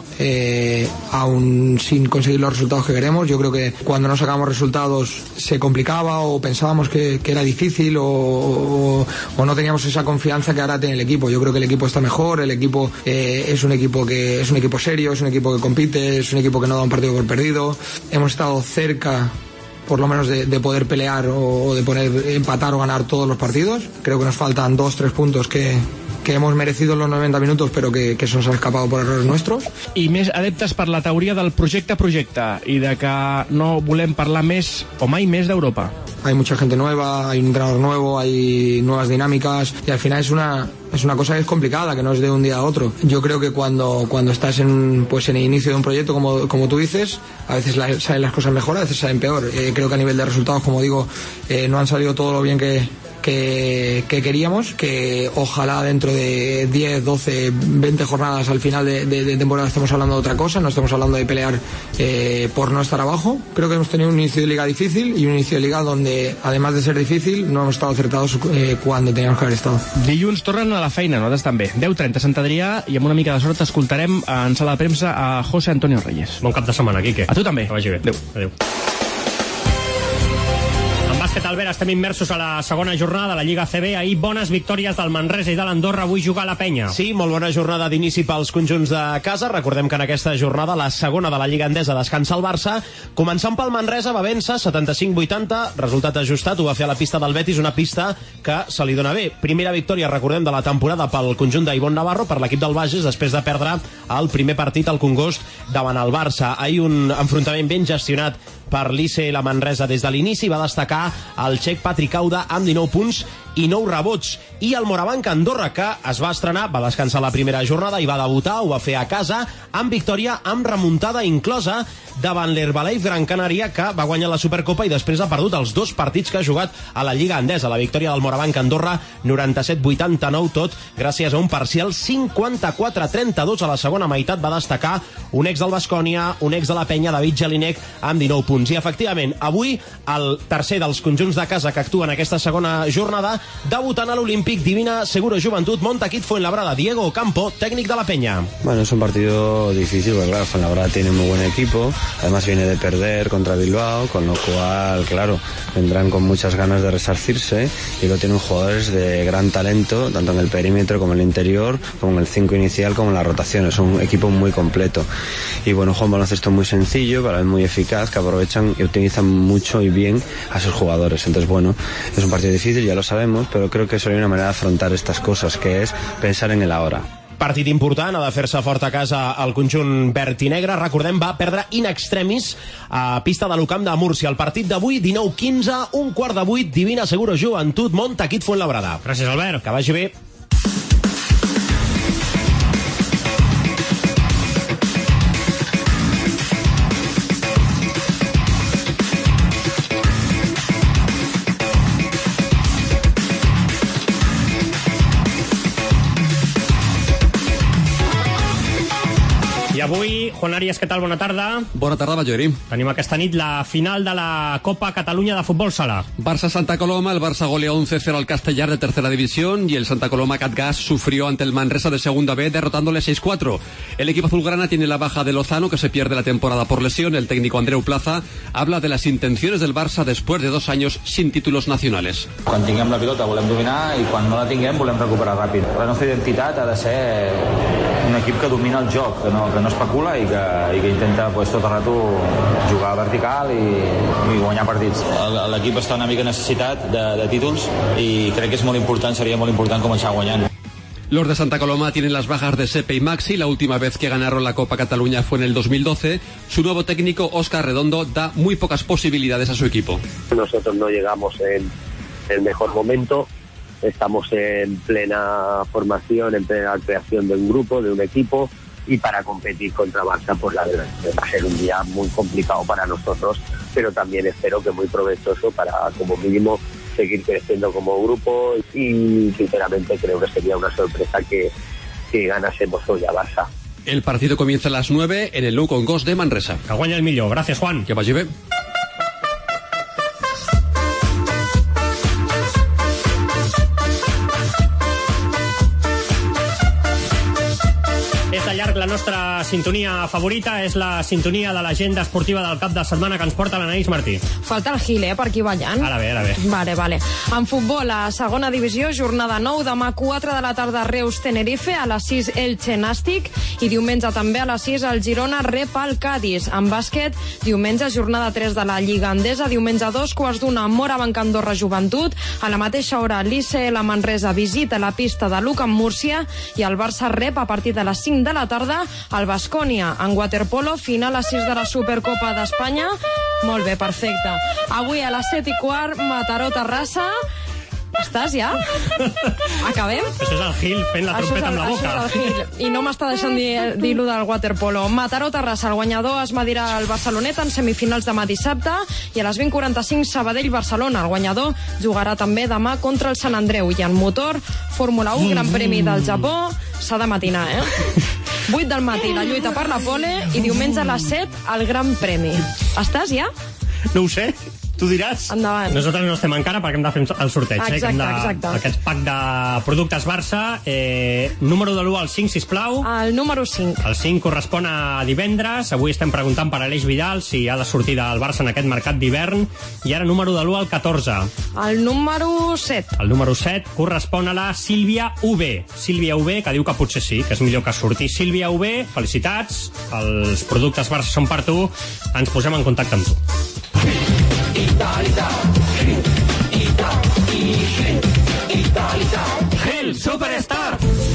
aún sin conseguir los resultados que queremos. Yo creo que cuando no sacamos resultados se complicaba o pensábamos que era difícil o no teníamos esa confianza que ahora tiene el equipo. Yo creo que el equipo está mejor, el equipo es un equipo serio, es un equipo que compite, es un equipo que no da un partido por perdido. Hemos estado cerca por lo menos de poder pelear o de poder empatar o ganar todos los partidos. Creo que nos faltan 2-3 puntos que hemos merecido en los 90 minutos, pero que se nos ha escapado por errores nuestros. I més adeptes per la teoria del projecte i de que no volem parlar més o mai més d'Europa. Hay mucha gente nueva, hay un entrenador nuevo, hay nuevas dinámicas y al final es una cosa que es complicada, que no es de un día a otro. Yo creo que cuando estás en el inicio de un proyecto, como tú dices, a veces salen las cosas mejor, a veces salen peor. Creo que a nivel de resultados, como digo, no han salido todo lo bien que queríamos, que ojalá dentro de 10, 12, 20 jornadas al final de temporada estemos hablando de otra cosa, no estamos hablando de pelear por no estar abajo. Creo que hemos tenido un inicio de liga difícil y un inicio de liga donde, además de ser difícil, no hemos estado acertados cuando teníamos que haver estado. Dilluns tornen a la feina, nosaltres també. 10:30 Sant Adrià i amb una mica de sort escoltarem en sala de premsa a José Antonio Reyes. Bon cap de setmana, Quique. A tu també. Que vagi bé. Adéu. què tal, Vera? Estem immersos a la segona jornada de la Lliga ACB. Ahir bones victòries del Manresa i de l'Andorra. Avui juga a la Penya. Sí, molt bona jornada d'inici pels conjunts de casa. Recordem que en aquesta jornada, la segona de la Lliga Endesa, descansa el Barça. Començant pel Manresa, va vèncer 75-80. Resultat ajustat, ho va fer a la pista del Betis, una pista que se li dona bé. Primera victòria, recordem, de la temporada pel conjunt d'Ivonne Navarro, per l'equip del Bages, després de perdre el primer partit al Congost davant el Barça. Ahir un enfrontament ben gestionat per l'ICL Manresa des de l'inici. Va destacar el txec Patrick Auda amb 19 punts i 9 rebots. I el Morabanc Andorra, que es va estrenar, va descansar la primera jornada i va debutar, ho va fer a casa, amb victòria, amb remuntada inclosa davant l'Herbalife Gran Canària, que va guanyar la Supercopa i després ha perdut els 2 partits que ha jugat a la Lliga Endesa. La victòria del Morabanc Andorra, 97-89, tot gràcies a un parcial 54-32 a la segona meitat. Va destacar un ex del Baskonia, un ex de la Penya, David Jelinek, amb 19 punts. I efectivament, avui, el tercer dels conjunts de casa que actua en aquesta segona jornada, debutant a l'Olímpic, Divina Seguro Juventud, Montaquit Fuenlabrada. Diego Campo, técnic de la Peña. Bueno, es un partido difícil, porque claro, Fuenlabrada tiene muy buen equipo, además viene de perder contra Bilbao, con lo cual, claro, vendrán con muchas ganas de resarcirse, y luego tienen jugadores de gran talento, tanto en el perímetro como en el interior, como en el 5 inicial, como en la rotación. Es un equipo muy completo. Y bueno, juega un baloncesto muy sencillo, pero a la vez muy eficaz, que aprovechan y utilizan mucho y bien a sus jugadores. Entonces, bueno, es un partido difícil, ya lo sabemos, pero creo que es una manera de afrontar estas cosas, que es pensar en el ahora. Partit important, ha de fer-se fort a casa el conjunt verd i negre. Recordem, va perdre in extremis a pista de l'Ucamp de Múrcia. El partit d'avui, 19-15, 19:45, Divina Seguro Joventut, Montaquit Fuenlabrada. Gràcies, Albert. Que vagi bé. I avui, Juan Arias, què tal? Bona tarda. Bona tarda, Ballori. Tenim aquesta nit la final de la Copa Cataluña de Fútbol Sala. Barça-Santa Coloma, el Barça goleó 11-0 al Castellar de tercera división y el Santa Coloma Catgas sufrió ante el Manresa de segunda B derrotándole 6-4. El equipo azulgrana tiene la baja de Lozano, que se pierde la temporada por lesión. El técnico Andreu Plaza habla de las intenciones del Barça después de 2 años sin títulos nacionales. Quan tinguem la pilota volem dominar i quan no la tinguem volem recuperar ràpid. La nostra identitat ha de ser un equip que domina el joc, que no especula i que intenta pues, tot el rato jugar vertical i guanyar partits. L'equip està una mica necessitat de títols i crec que és molt important, seria molt important començar guanyant. Los de Santa Coloma tienen las bajas de Sepe y Maxi. La última vez que ganaron la Copa Cataluña fue en el 2012. Su nuevo técnico, Óscar Redondo, da muy pocas posibilidades a su equipo. Nosotros no llegamos en el mejor momento. Estamos en plena formación, en plena creación de un grupo, de un equipo, y para competir contra Barça, pues la verdad va a ser un día muy complicado para nosotros, pero también espero que muy provechoso para, como mínimo, seguir creciendo como grupo, y sinceramente creo que sería una sorpresa que ganásemos hoy a Barça. El partido comienza a las 9 en el Nou Congost de Manresa. Que guanya el millor. Gràcies, Juan. Que vagi bé. És de llarg la nostra sintonia favorita, és la sintonia de l'agenda esportiva del cap de setmana que ens porta l'Anaïs Martí. Falta el Gil, per aquí ballant. Ara bé. Vale. En futbol, a segona divisió, jornada 9, demà 4 de la tarda Reus-Tenerife, a les 6 Elche-Nàstic, i diumenge també a les 6 el Girona rep el Cádiz. En bàsquet, diumenge jornada 3 de la Lliga Endesa, diumenge 2:15 Morabanc Andorra Joventut, a la mateixa hora l'ICL Manresa visita la pista de l'Ucamp Múrcia i el Barça rep a partir de les 5 de la tarda al Baskonia. En waterpolo, final a 6 de la Supercopa d'Espanya. Molt bé, perfecte. Avui a les 7:15, Mataró-Terrassa. Estàs ja? Acabem? Això és el Gil fent la trompeta amb la boca. Això és el Gil. I no m'està deixant dir-lo del waterpolo. Mataró-Terrassa, el guanyador es medirà al Barcelonet en semifinals demà dissabte, i a les 20:45 Sabadell-Barcelona. El guanyador jugarà també demà contra el Sant Andreu. I en motor, Fórmula 1, Gran Premi del Japó, s'ha de matinar, 8 del matí, la lluita per la pole, i diumenge a les 7, el Gran Premi. Estàs ja? No ho sé. Tu diràs. Endavant. Nosaltres no estem encara perquè hem de fer el sorteig. Exacte. Aquest pack de productes Barça. Número de l'1 al 5, sisplau. El número 5. El 5 correspon a divendres. Avui estem preguntant per Aleix Vidal si ha de sortir del Barça en aquest mercat d'hivern. I ara número de l'1 al 14. El número 7. El número 7 correspon a la Sílvia UB. Sílvia UB, que diu que potser sí, que és millor que surti. Sílvia UB, felicitats. Els productes Barça són per tu. Ens posem en contacte amb tu. Gel Superstar.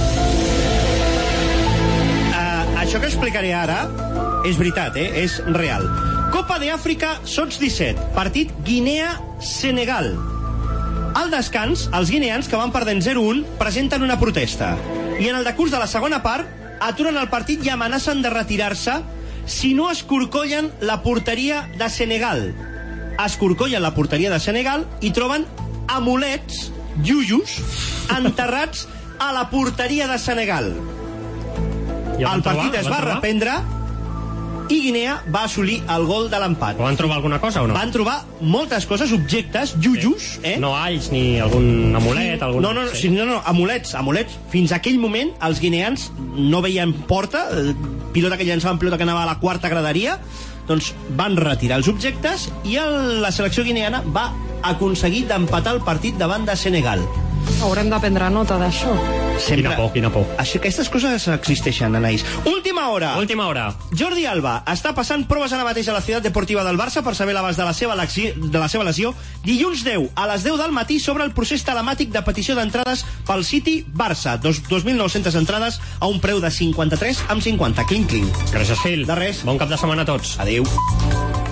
Això que explicaré ara és veritat, és real. Copa de Àfrica, sots 17, partit Guinea-Senegal. Al descans, els guineans, que van perdent 0-1, presenten una protesta. I en el decurs de la segona part, aturen el partit i amenacen de retirar-se si no escorcollen la porteria de Senegal. Escorcollen la porteria de Senegal i troben amulets, iujos, enterrats a la porteria de Senegal. El partit es va reprendre i Guinea va assolir el gol de l'empat. Van trobar alguna cosa o no? Van trobar moltes coses, objectes, iujos. No alls ni algun amulet? No, amulets. Fins a aquell moment els guineans no veien porta, pilota que llançaven pilota que anava a la quarta graderia, doncs van retirar els objectes i la selecció guineana va aconseguir d'empatar el partit davant de Senegal. Haurem de prendre nota d'això. Quina por. Aquestes coses existeixen, Anaïs. Última hora. Jordi Alba està passant proves ara mateix a la Ciutat Deportiva del Barça per saber l'abast de la seva lesió. Dilluns 10 a les 10 del matí sobre el procés telemàtic de petició d'entrades pel City Barça. 2.900 entrades a un preu de 53,50. Clinc. Gràcies, Phil. De res. Bon cap de setmana a tots. Adéu.